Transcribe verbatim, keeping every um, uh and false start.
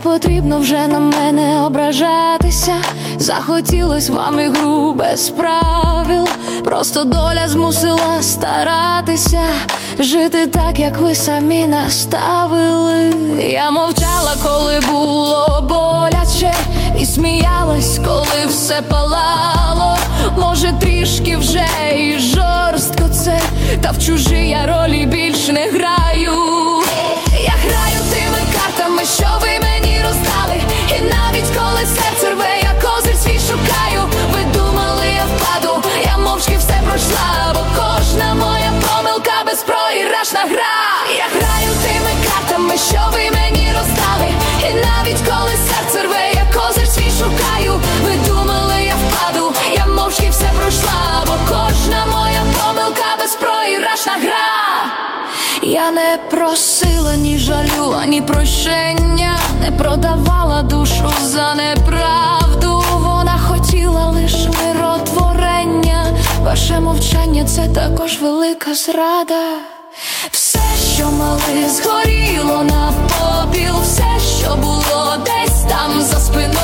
потрібно вже на мене ображатися. Захотілось вам ігру без правил, просто доля змусила старатися жити так, як ви самі наставили. Я мовчала, коли було боляче, і сміялась, коли все палало. Може, трішки вже і жорстко це, та в чужі я ролі більш не граю. Я граю тими картами, що ви мені роздали, і навіть коли серце рве, я козир свій шукаю. Ви думали, я впаду, я мовчки все пройшла, бо кожна моя помилка безпроіграшна гра. Я граю тими картами, що ви мені роздали, і навіть коли серце рве, я козир свій шукаю. Ви думали, я впаду, я мовчки все пройшла, бо кожна моя помилка безпроіграшна гра. Я не просила ні жалю, ані прощення, не продавала душу за неправду. Вона хотіла лиш миротворення, ваше мовчання – це також велика зрада. Все, що мали, згоріло на попіл, все, що було десь там за спиною.